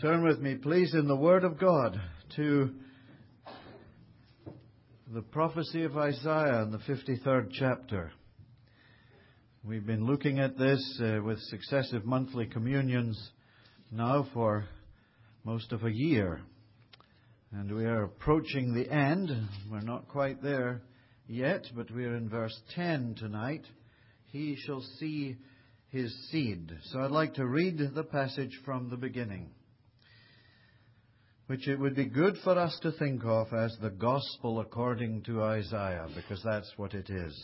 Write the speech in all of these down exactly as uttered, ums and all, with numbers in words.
Turn with me, please, in the Word of God to the prophecy of Isaiah in the fifty-third chapter. We've been looking at this uh, with successive monthly communions now for most of a year. And we are approaching the end. We're not quite there yet, but we're in verse ten tonight. He shall see his seed. So I'd like to read the passage from the beginning, which it would be good for us to think of as the gospel according to Isaiah, because that's what it is.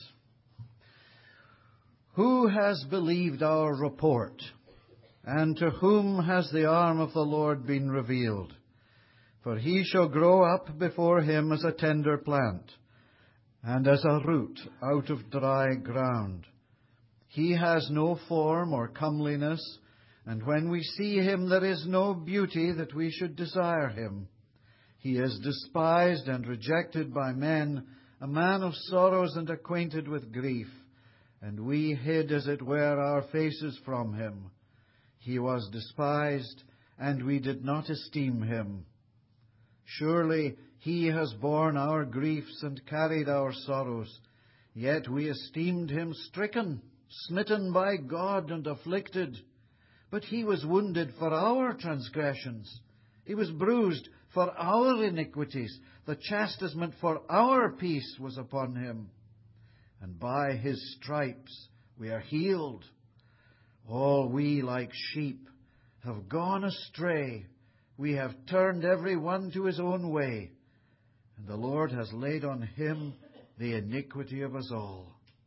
Who has believed our report, and to whom has the arm of the Lord been revealed? For he shall grow up before him as a tender plant, and as a root out of dry ground. He has no form or comeliness, and when we see him there is no beauty that we should desire him. He is despised and rejected by men, a man of sorrows and acquainted with grief, and we hid, as it were, our faces from him. He was despised, and we did not esteem him. Surely he has borne our griefs and carried our sorrows, yet we esteemed him stricken, smitten by God, and afflicted. But he was wounded for our transgressions. He was bruised for our iniquities. The chastisement for our peace was upon him. And by his stripes we are healed. All we like sheep have gone astray. We have turned every one to his own way. And the Lord has laid on him the iniquity of us all.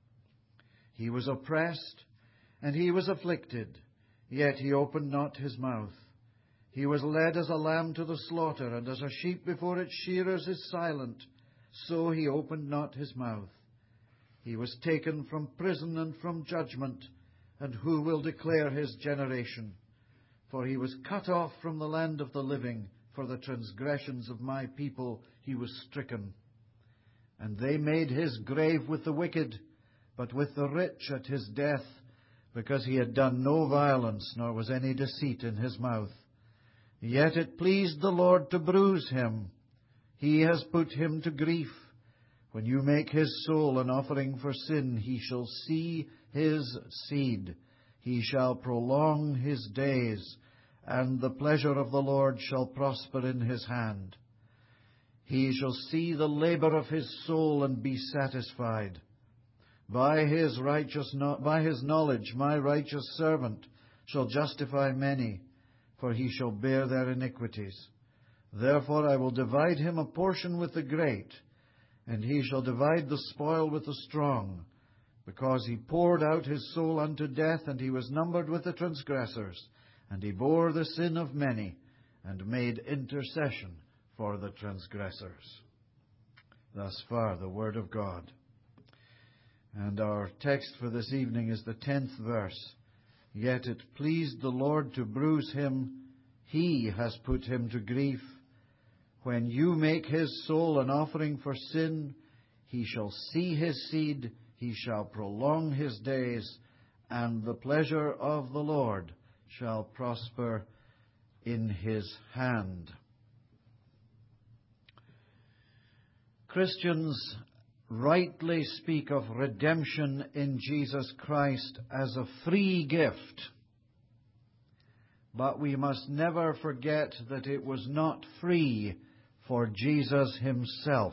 He was oppressed, and he was afflicted, yet he opened not his mouth. He was led as a lamb to the slaughter, and as a sheep before its shearers is silent, so he opened not his mouth. He was taken from prison and from judgment, and who will declare his generation? For he was cut off from the land of the living. For the transgressions of my people he was stricken. And they made his grave with the wicked, but with the rich at his death, because he had done no violence, nor was any deceit in his mouth. Yet it pleased the Lord to bruise him. He has put him to grief. When you make his soul an offering for sin, he shall see his seed. He shall prolong his days, and the pleasure of the Lord shall prosper in his hand. He shall see the labor of his soul and be satisfied. By his righteous no- by his knowledge my righteous servant shall justify many, for he shall bear their iniquities. Therefore I will divide him a portion with the great, and he shall divide the spoil with the strong, because he poured out his soul unto death, and he was numbered with the transgressors, and he bore the sin of many, and made intercession for the transgressors. Thus far the word of God. And our text for this evening is the tenth verse. Yet it pleased the Lord to bruise him. He has put him to grief. When you make his soul an offering for sin, he shall see his seed, he shall prolong his days, and the pleasure of the Lord shall prosper in his hand. Christians rightly speak of redemption in Jesus Christ as a free gift. But we must never forget that it was not free for Jesus himself.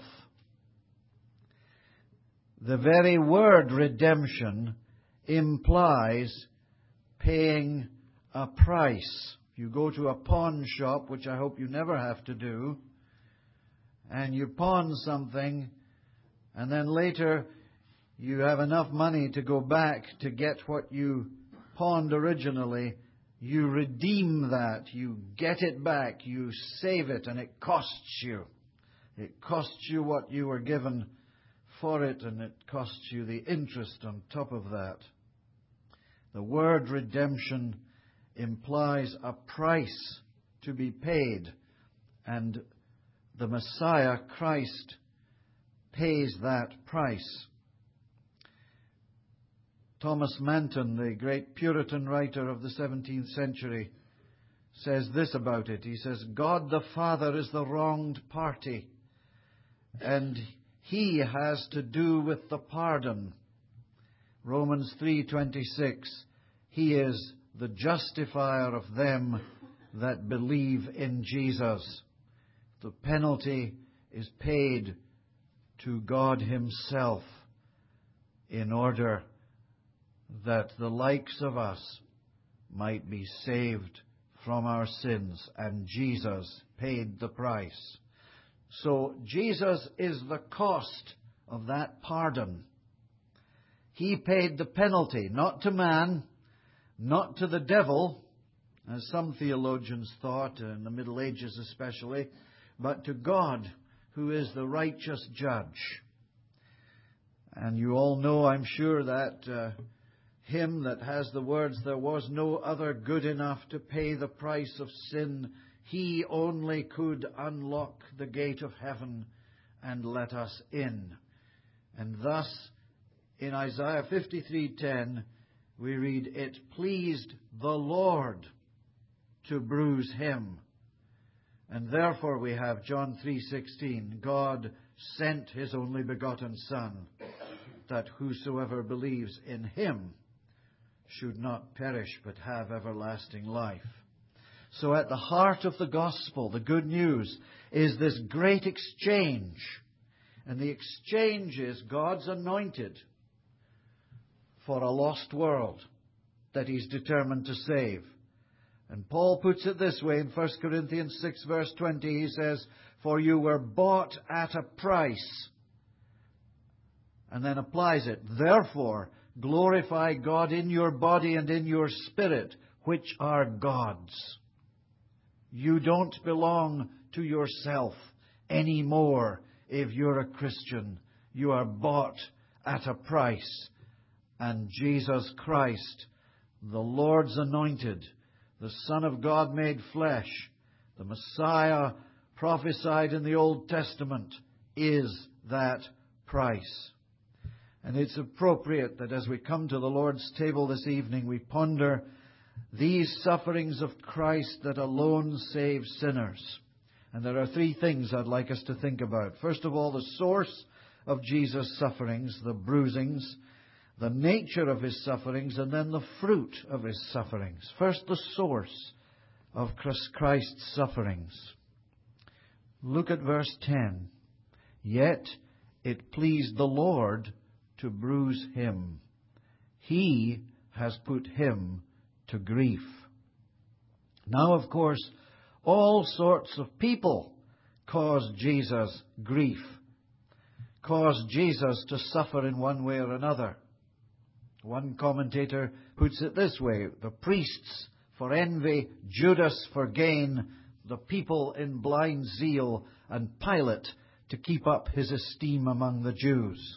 The very word redemption implies paying a price. You go to a pawn shop, which I hope you never have to do, and you pawn something, and then later you have enough money to go back to get what you pawned originally. You redeem that. You get it back. You save it, and it costs you. It costs you what you were given for it, and it costs you the interest on top of that. The word redemption implies a price to be paid, and the Messiah, Christ, pays that price. Thomas Manton, the great Puritan writer of the seventeenth century, says this about it. He says, God the Father is the wronged party, and He has to do with the pardon. Romans three twenty-six, He is the justifier of them that believe in Jesus. The penalty is paid to God Himself in order that the likes of us might be saved from our sins, and Jesus paid the price. So Jesus is the cost of that pardon. He paid the penalty, not to man, not to the devil, as some theologians thought, in the Middle Ages especially, but to God, who is the righteous judge. And you all know, I'm sure, that uh, hymn that has the words, there was no other good enough to pay the price of sin. He only could unlock the gate of heaven and let us in. And thus, in Isaiah fifty-three ten, we read, it pleased the Lord to bruise Him. And therefore we have John three sixteen, God sent His only begotten Son, that whosoever believes in Him should not perish but have everlasting life. So at the heart of the gospel, the good news, is this great exchange. And the exchange is God's anointed for a lost world that He's determined to save. And Paul puts it this way in First Corinthians six verse twenty. He says, for you were bought at a price. And then applies it. Therefore, glorify God in your body and in your spirit, which are God's. You don't belong to yourself anymore if you're a Christian. You are bought at a price. And Jesus Christ, the Lord's anointed, the Son of God made flesh, the Messiah prophesied in the Old Testament, is that price. And it's appropriate that as we come to the Lord's table this evening, we ponder these sufferings of Christ that alone save sinners. And there are three things I'd like us to think about. First of all, the source of Jesus' sufferings, the bruisings, the nature of His sufferings, and then the fruit of His sufferings. First, the source of Christ's sufferings. Look at verse ten. Yet it pleased the Lord to bruise Him. He has put Him to grief. Now, of course, all sorts of people caused Jesus grief, caused Jesus to suffer in one way or another. One commentator puts it this way: the priests for envy, Judas for gain, the people in blind zeal, and Pilate to keep up his esteem among the Jews.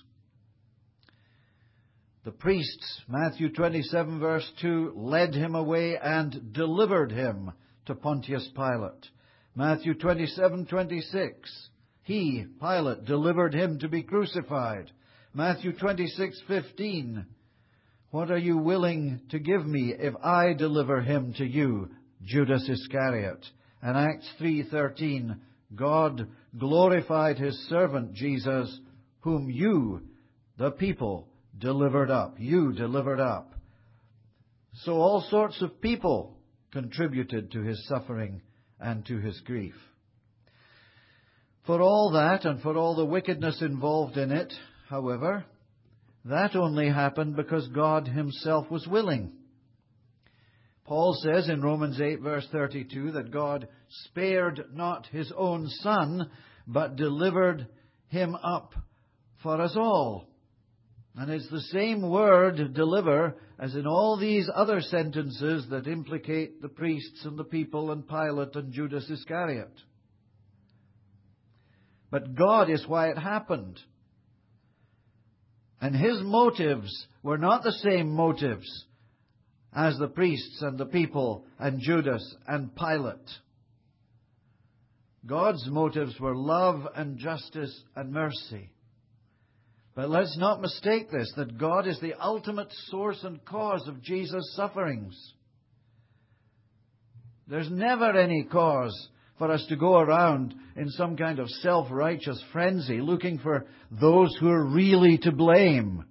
The priests, Matthew twenty-seven verse two, led Him away and delivered Him to Pontius Pilate. Matthew twenty-seven twenty-six, He, Pilate, delivered Him to be crucified. Matthew twenty-six fifteen, what are you willing to give me if I deliver Him to you, Judas Iscariot? And Acts three thirteen, God glorified His servant Jesus, whom you, the people, delivered up. You delivered up. So all sorts of people contributed to His suffering and to His grief. For all that, and for all the wickedness involved in it, however, that only happened because God Himself was willing. Paul says in Romans eight verse thirty-two that God spared not His own Son, but delivered Him up for us all. And it's the same word, deliver, as in all these other sentences that implicate the priests and the people and Pilate and Judas Iscariot. But God is why it happened. And His motives were not the same motives as the priests and the people and Judas and Pilate. God's motives were love and justice and mercy. But let's not mistake this, that God is the ultimate source and cause of Jesus' sufferings. There's never any cause for us to go around in some kind of self-righteous frenzy looking for those who are really to blame.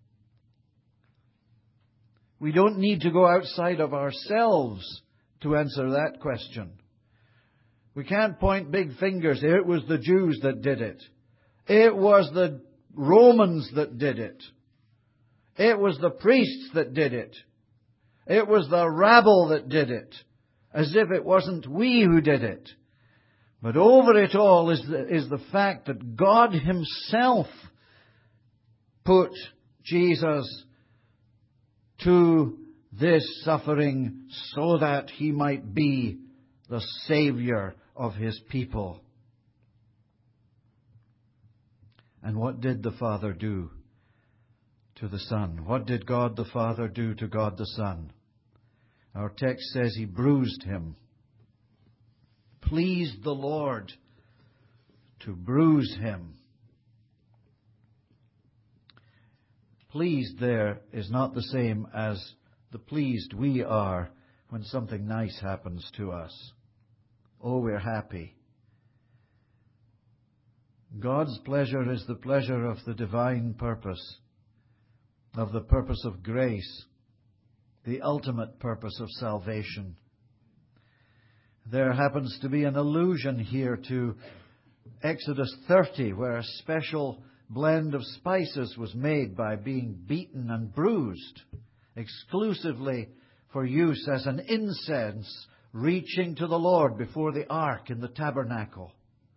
We don't need to go outside of ourselves to answer that question. We can't point big fingers. It was the Jews that did it. It was the Romans that did it. It was the priests that did it. It was the rabble that did it. As if it wasn't we who did it. But over it all is the, is the fact that God Himself put Jesus to this suffering so that He might be the Savior of His people. And what did the Father do to the Son? What did God the Father do to God the Son? Our text says He bruised Him. Pleased the Lord to bruise Him. Pleased there is not the same as the pleased we are when something nice happens to us. Oh, we're happy. God's pleasure is the pleasure of the divine purpose, of the purpose of grace, the ultimate purpose of salvation. There happens to be an allusion here to Exodus thirty, where a special blend of spices was made by being beaten and bruised, exclusively for use as an incense reaching to the Lord before the ark in the tabernacle.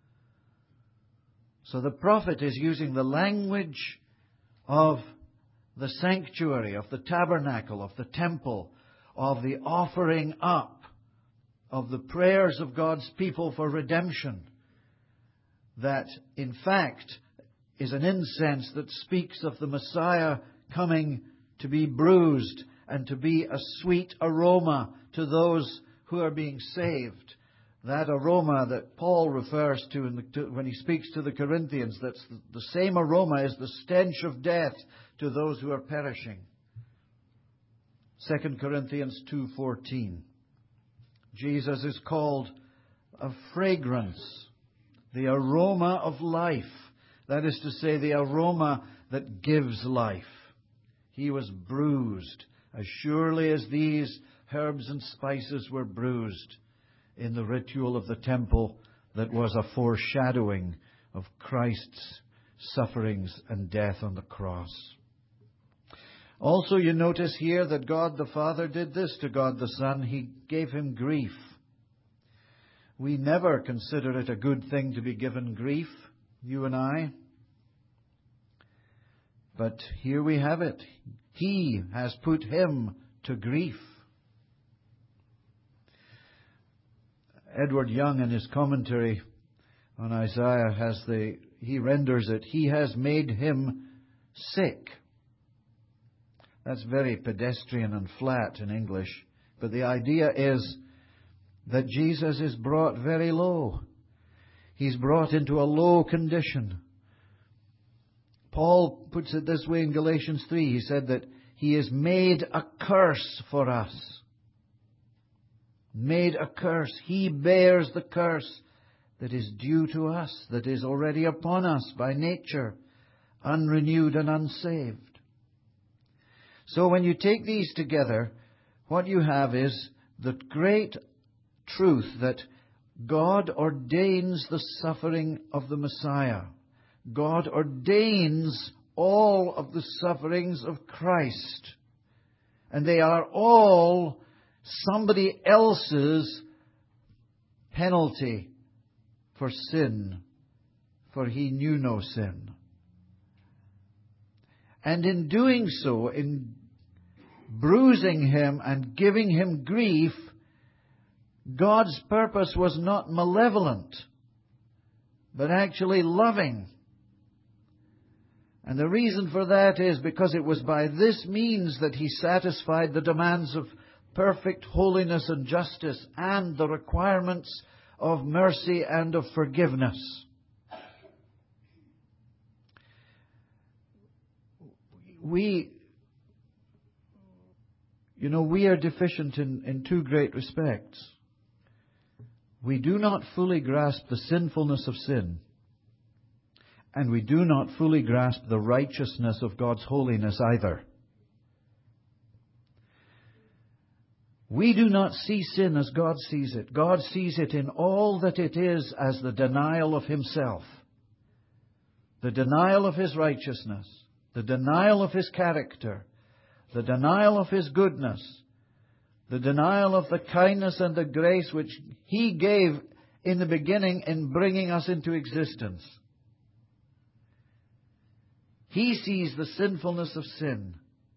So the prophet is using the language of the sanctuary, of the tabernacle, of the temple, of the offering up of the prayers of God's people for redemption, that in fact is an incense that speaks of the Messiah coming to be bruised and to be a sweet aroma to those who are being saved. That aroma that Paul refers to, in the, to when he speaks to the Corinthians, that's the, the same aroma as the stench of death to those who are perishing. Second Corinthians two fourteen. Jesus is called a fragrance, the aroma of life. That is to say, the aroma that gives life. He was bruised, as surely as these herbs and spices were bruised in the ritual of the temple that was a foreshadowing of Christ's sufferings and death on the cross. Also, you notice here that God the Father did this to God the Son. He gave Him grief. We never consider it a good thing to be given grief, you and I. But here we have it. He has put Him to grief. Edward Young, in his commentary on Isaiah, has the he renders it, He has made Him sick. That's very pedestrian and flat in English. But the idea is that Jesus is brought very low. He's brought into a low condition. Paul puts it this way in Galatians three. He said that He is made a curse for us. Made a curse. He bears the curse that is due to us, that is already upon us by nature, unrenewed and unsaved. So when you take these together, what you have is the great truth that God ordains the suffering of the Messiah. God ordains all of the sufferings of Christ. And they are all somebody else's penalty for sin, for He knew no sin. And in doing so, in bruising Him and giving Him grief, God's purpose was not malevolent, but actually loving. And the reason for that is because it was by this means that He satisfied the demands of perfect holiness and justice and the requirements of mercy and of forgiveness. We, you know, we are deficient in, in two great respects. we do not fully grasp the sinfulness of sin, and we do not fully grasp the righteousness of God's holiness either. We do not see sin as God sees it. God sees it in all that it is as the denial of Himself, the denial of His righteousness, the denial of His character, the denial of His goodness, the denial of the kindness and the grace which He gave in the beginning in bringing us into existence. He sees the sinfulness of sin.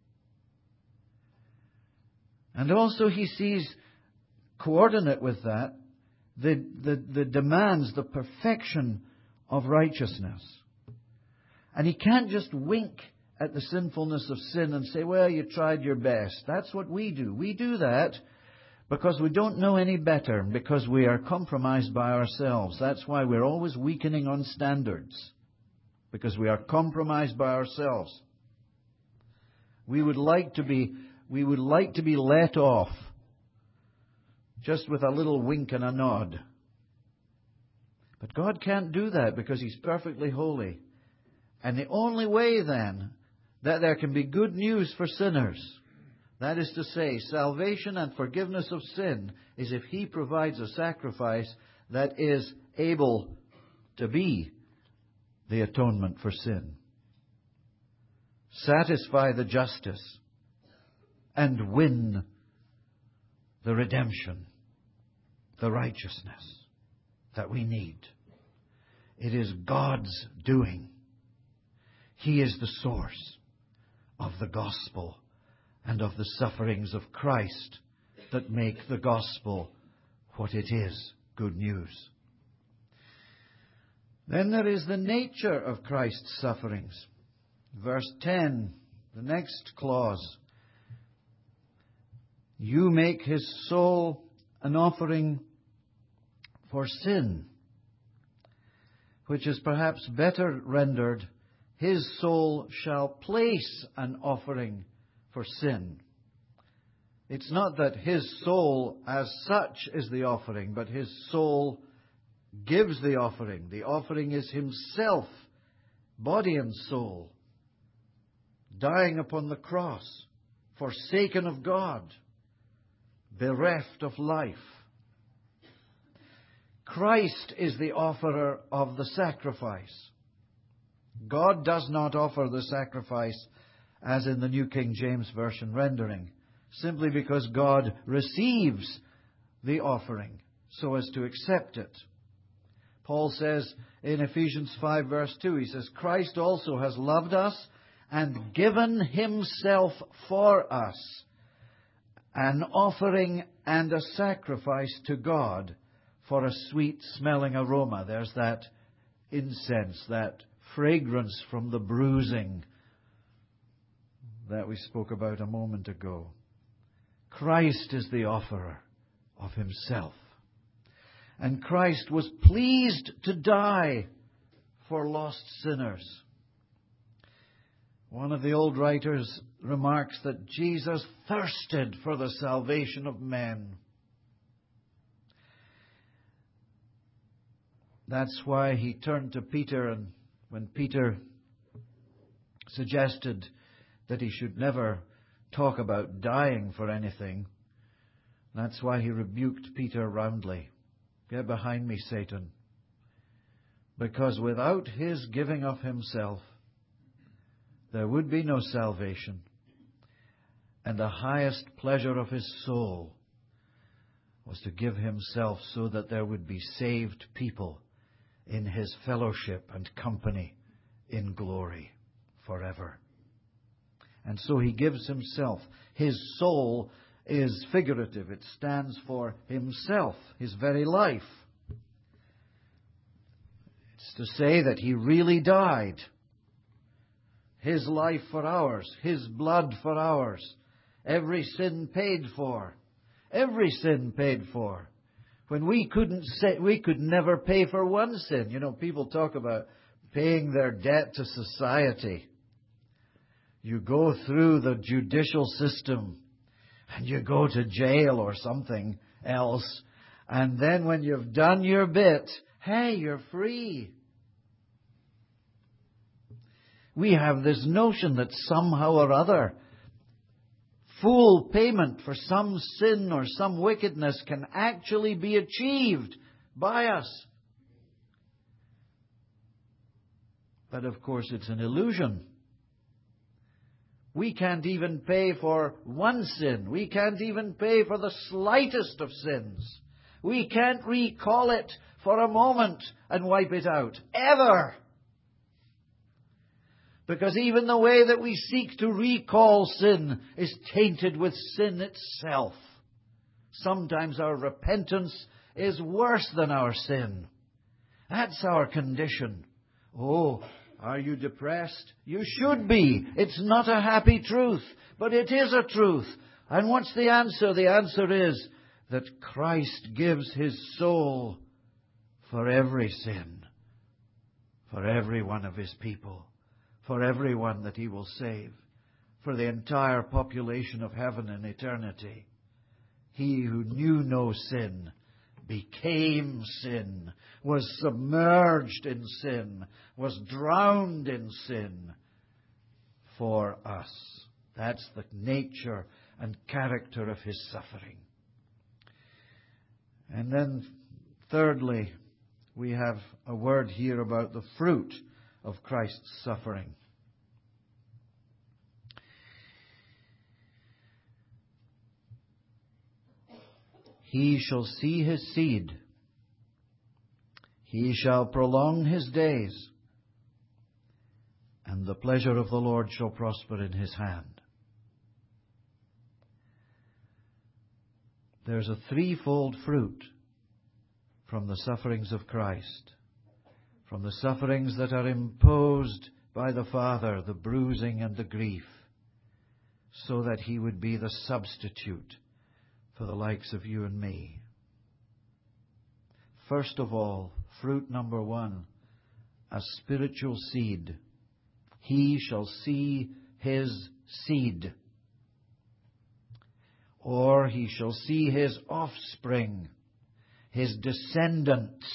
And also He sees, coordinate with that, the, the, the demands, the perfection of righteousness. And He can't just wink at the sinfulness of sin and say, well, you tried your best. That's what we do. We do that because we don't know any better, because we are compromised by ourselves. That's why we're always weakening on standards, because we are compromised by ourselves. We would like to be, we would like to be let off just with a little wink and a nod. But God can't do that because He's perfectly holy. And the only way then that there can be good news for sinners, that is to say, salvation and forgiveness of sin, is if He provides a sacrifice that is able to be the atonement for sin, satisfy the justice, and win the redemption, the righteousness that we need. It is God's doing. He is the source of the gospel and of the sufferings of Christ that make the gospel what it is, good news. Then there is the nature of Christ's sufferings. Verse ten, the next clause. You make His soul an offering for sin, which is perhaps better rendered, His soul shall place an offering for sin. It's not that His soul as such is the offering, but His soul gives the offering. The offering is Himself, body and soul, dying upon the cross, forsaken of God, bereft of life. Christ is the offerer of the sacrifice. God does not offer the sacrifice as in the New King James Version rendering, simply because God receives the offering so as to accept it. Paul says in Ephesians five verse two, he says, Christ also has loved us and given Himself for us, an offering and a sacrifice to God for a sweet-smelling aroma. There's that incense, that fragrance from the bruising that we spoke about a moment ago. Christ is the offerer of Himself. And Christ was pleased to die for lost sinners. One of the old writers remarks that Jesus thirsted for the salvation of men. That's why He turned to Peter, and when Peter suggested that he should never talk about dying for anything, that's why He rebuked Peter roundly. Get behind me, Satan. Because without His giving of Himself, there would be no salvation. And the highest pleasure of His soul was to give Himself so that there would be saved people in His fellowship and company in glory forever. And so He gives Himself. His soul is figurative. It stands for Himself, His very life. It's to say that He really died. His life for ours, His blood for ours. Every sin paid for. Every sin paid for. When we couldn't say, we could never pay for one sin. You know, people talk about paying their debt to society. You go through the judicial system and you go to jail or something else, And then when you've done your bit, hey, you're free. We have this notion that somehow or other full payment for some sin or some wickedness can actually be achieved by us. But of course it's an illusion. We can't even pay for one sin. We can't even pay for the slightest of sins. We can't recall it for a moment and wipe it out. Ever. Because even the way that we seek to recall sin is tainted with sin itself. Sometimes our repentance is worse than our sin. That's our condition. Oh, are you depressed? You should be. It's not a happy truth, but it is a truth. And what's the answer? The answer is that Christ gives His soul for every sin, for every one of His people, for everyone that He will save, for the entire population of heaven and eternity. He who knew no sin became sin, was submerged in sin, was drowned in sin for us. That's the nature and character of His suffering. And then, thirdly, we have a word here about the fruit of Christ's suffering. He shall see His seed. He shall prolong His days. And the pleasure of the Lord shall prosper in His hand. There's a threefold fruit from the sufferings of Christ. From the sufferings that are imposed by the Father, the bruising and the grief, so that He would be the substitute for the likes of you and me. First of all, fruit number one, a spiritual seed. He shall see His seed. Or He shall see His offspring, His descendants.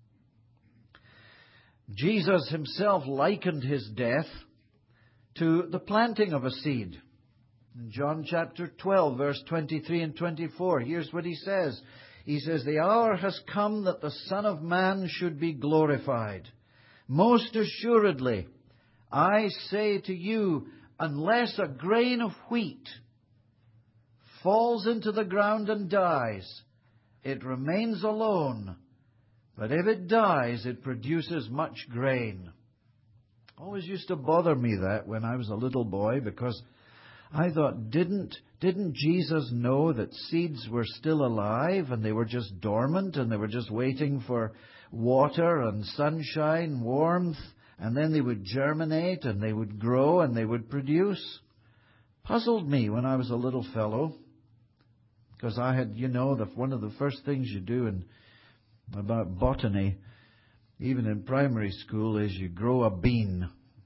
Jesus Himself likened His death to the planting of a seed. In John chapter twelve, verse twenty-three and twenty-four, here's what He says. He says, "The hour has come that the Son of Man should be glorified. Most assuredly, I say to you, unless a grain of wheat falls into the ground and dies, it remains alone. But if it dies, it produces much grain." Always used to bother me that when I was a little boy, because I thought, didn't, didn't Jesus know that seeds were still alive and they were just dormant and they were just waiting for water and sunshine, warmth, and then they would germinate and they would grow and they would produce? Puzzled me when I was a little fellow, because I had, you know, the, one of the first things you do in about botany, even in primary school, is you grow a bean.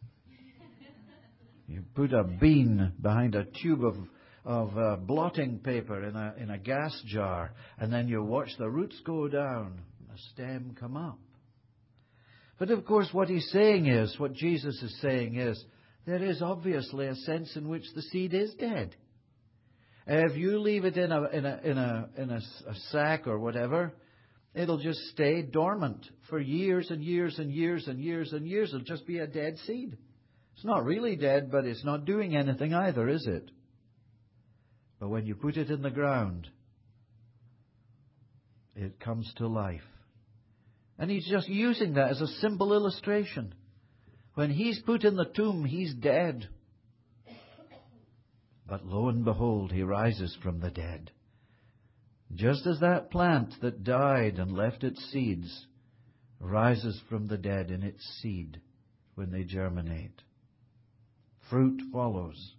You put a bean behind a tube of of uh, blotting paper in a in a gas jar, and then you watch the roots go down, the stem come up. But of course, what he's saying is, what Jesus is saying is, there is obviously a sense in which the seed is dead. If you leave it in a in a in a in a, a sack or whatever, it'll just stay dormant for years and years and years and years and years. It'll just be a dead seed. It's not really dead, but it's not doing anything either, is it? But when you put it in the ground, it comes to life. And he's just using that as a simple illustration. When he's put in the tomb, he's dead. But lo and behold, he rises from the dead. Just as that plant that died and left its seeds rises from the dead in its seed when they germinate. Fruit follows.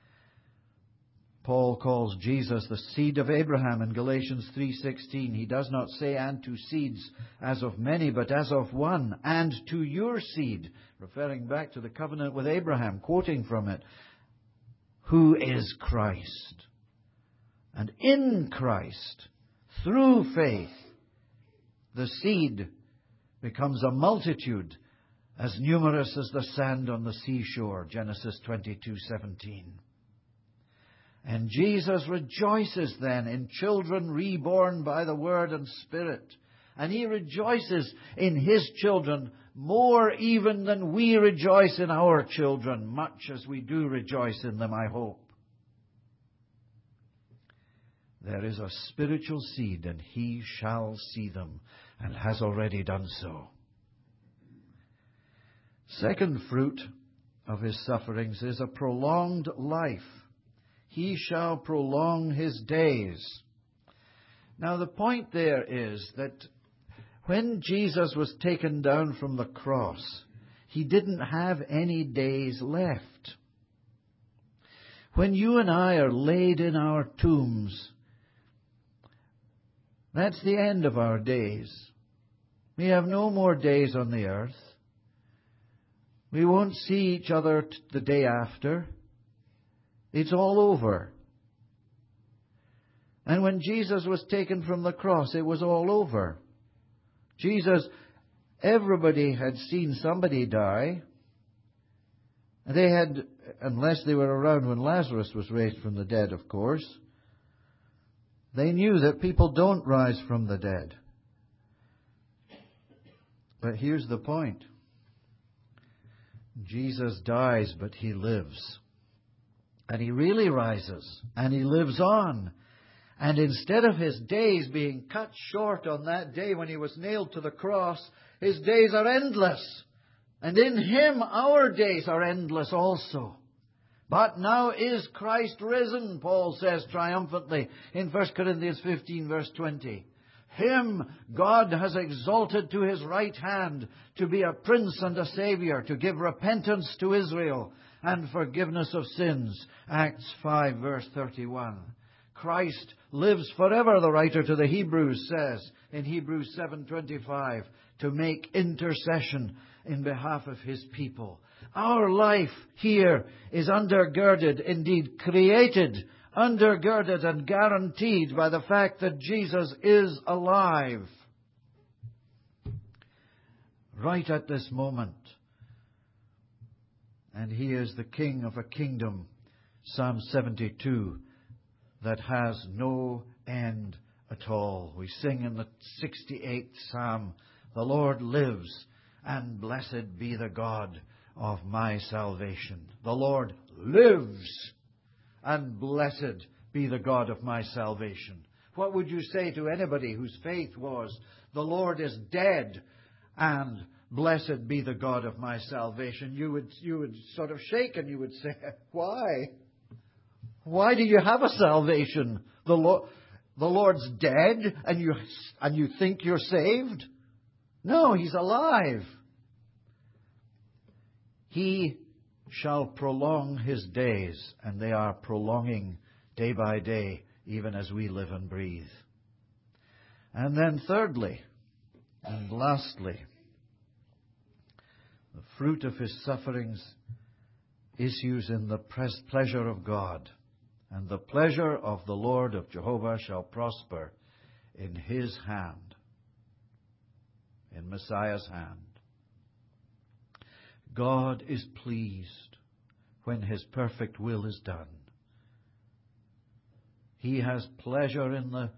Paul calls Jesus the seed of Abraham in Galatians three sixteen. He does not say, "and to seeds as of many, but as of one, and to your seed," referring back to the covenant with Abraham, quoting from it, who is Christ. And in Christ, through faith, the seed becomes a multitude as numerous as the sand on the seashore, Genesis twenty-two seventeen. And Jesus rejoices then in children reborn by the Word and Spirit. And He rejoices in His children more even than we rejoice in our children, much as we do rejoice in them, I hope. There is a spiritual seed, and He shall see them, and has already done so. Second fruit of His sufferings is a prolonged life. He shall prolong His days. Now the point there is that when Jesus was taken down from the cross, He didn't have any days left. When you and I are laid in our tombs, that's the end of our days. We have no more days on the earth. We won't see each other t- the day after. It's all over. And when Jesus was taken from the cross, it was all over. Jesus, everybody had seen somebody die. They had, unless they were around when Lazarus was raised from the dead, of course, they knew that people don't rise from the dead. But here's the point. Jesus dies, but He lives. And He really rises, and He lives on. And instead of His days being cut short on that day when He was nailed to the cross, His days are endless. And in Him our days are endless also. But now is Christ risen, Paul says triumphantly in First Corinthians fifteen, verse twenty. Him God has exalted to His right hand to be a prince and a saviour, to give repentance to Israel and forgiveness of sins. Acts five, verse thirty-one. Christ lives forever, the writer to the Hebrews says in Hebrews seven twenty-five, to make intercession in behalf of His people. Our life here is undergirded, indeed created, undergirded and guaranteed by the fact that Jesus is alive. Right at this moment. And He is the King of a kingdom, Psalm seventy-two, that has no end at all. We sing in the sixty-eighth Psalm, the Lord lives, and blessed be the God of my salvation. The Lord lives, and blessed be the God of my salvation. What would you say to anybody whose faith was, the Lord is dead, and blessed be the God of my salvation? You would, you would sort of shake and you would say, why? Why do you have a salvation? The, Lord, the Lord's dead, and you, and you think you're saved? No, He's alive. He shall prolong His days, and they are prolonging day by day, even as we live and breathe. And then thirdly, and lastly, the fruit of His sufferings issues in the pres- pleasure of God. And the pleasure of the Lord of Jehovah shall prosper in His hand, in Messiah's hand. God is pleased when His perfect will is done. He has pleasure in the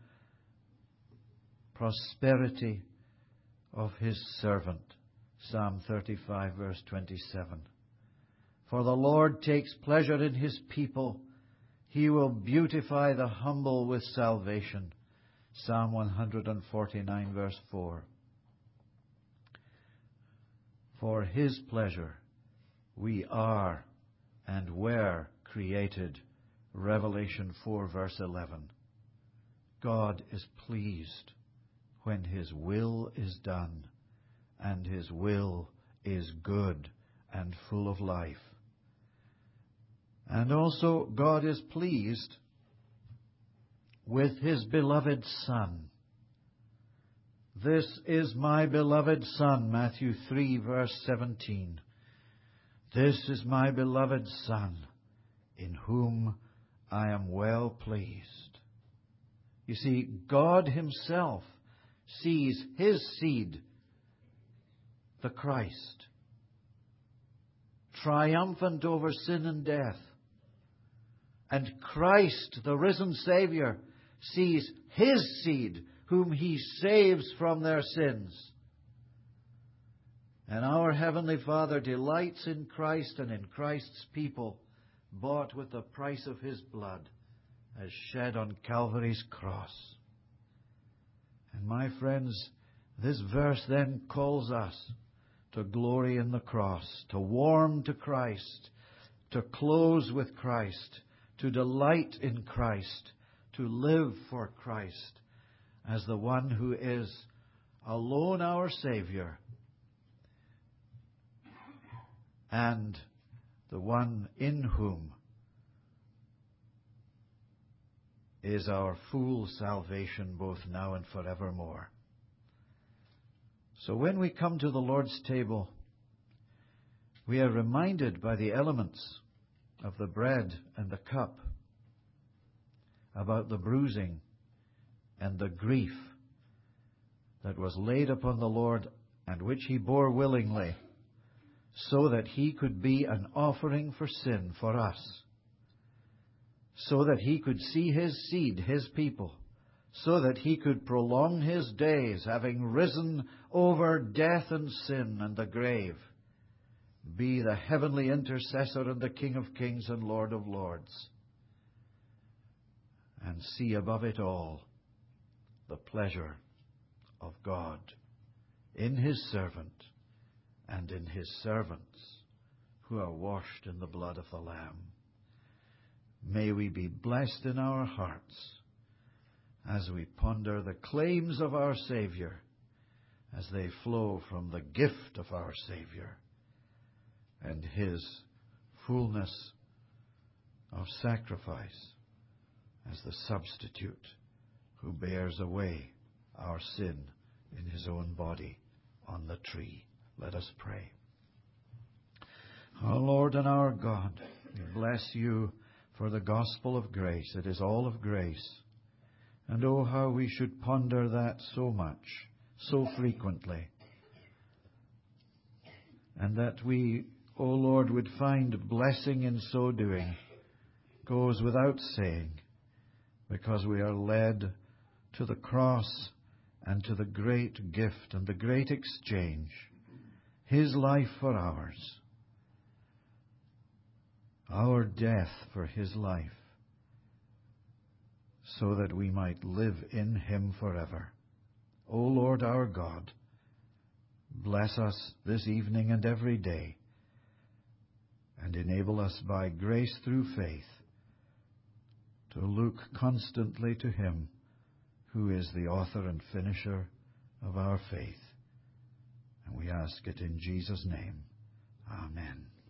prosperity of His servant. Psalm thirty-five, verse twenty-seven. For the Lord takes pleasure in His people. He will beautify the humble with salvation. Psalm one forty-nine, verse four. For His pleasure we are and were created. Revelation four, verse eleven. God is pleased when His will is done, and His will is good and full of life. And also God is pleased with His beloved Son. This is my beloved Son, Matthew three, verse seventeen. This is my beloved Son, in whom I am well pleased. You see, God Himself sees his seed, the Christ, triumphant over sin and death. And Christ, the risen Savior, sees his seed, whom he saves from their sins. And our Heavenly Father delights in Christ and in Christ's people, bought with the price of his blood, as shed on Calvary's cross. And my friends, this verse then calls us to glory in the cross, to warm to Christ, to close with Christ, to delight in Christ, to live for Christ as the one who is alone our Savior and the one in whom is our full salvation both now and forevermore. So when we come to the Lord's table, we are reminded by the elements of the bread and the cup about the bruising and the grief that was laid upon the Lord and which he bore willingly, so that he could be an offering for sin for us, so that he could see his seed, his people, so that he could prolong his days, having risen over death and sin and the grave, be the heavenly intercessor and the King of kings and Lord of lords, and see above it all the pleasure of God in his servant and in his servants who are washed in the blood of the Lamb. May we be blessed in our hearts as we ponder the claims of our Savior as they flow from the gift of our Savior and his fullness of sacrifice as the substitute who bears away our sin in his own body on the tree. Let us pray. Our Lord and our God, we bless you for the gospel of grace. It is all of grace. And oh, how we should ponder that so much, so frequently. And that we, O Lord, would find blessing in so doing goes without saying, because we are led to the cross and to the great gift and the great exchange, his life for ours, our death for his life, so that we might live in him forever. O Lord our God, bless us this evening and every day, and enable us by grace through faith to look constantly to him who is the author and finisher of our faith. And we ask it in Jesus' name. Amen.